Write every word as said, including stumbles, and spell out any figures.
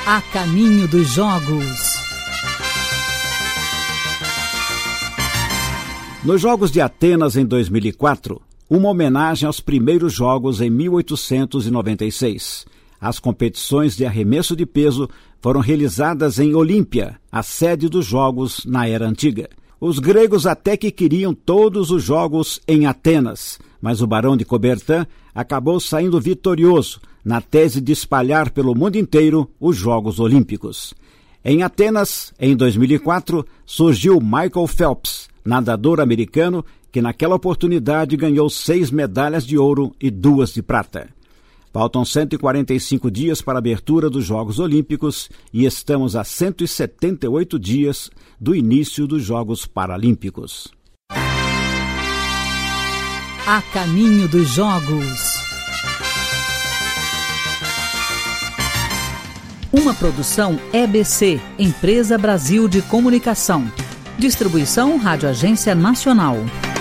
A caminho dos Jogos. Nos Jogos de Atenas em dois mil e quatro, uma homenagem aos primeiros Jogos em mil oitocentos e noventa e seis. As competições de arremesso de peso foram realizadas em Olímpia, a sede dos Jogos na Era Antiga. Os gregos até que queriam todos os Jogos em Atenas, mas o Barão de Coubertin acabou saindo vitorioso na tese de espalhar pelo mundo inteiro os Jogos Olímpicos. Em Atenas, em dois mil e quatro, surgiu Michael Phelps, nadador americano que naquela oportunidade ganhou seis medalhas de ouro e duas de prata. Faltam cento e quarenta e cinco dias para a abertura dos Jogos Olímpicos e estamos a cento e setenta e oito dias do início dos Jogos Paralímpicos. A caminho dos Jogos. Uma produção E B C, Empresa Brasil de Comunicação. Distribuição Rádio Agência Nacional.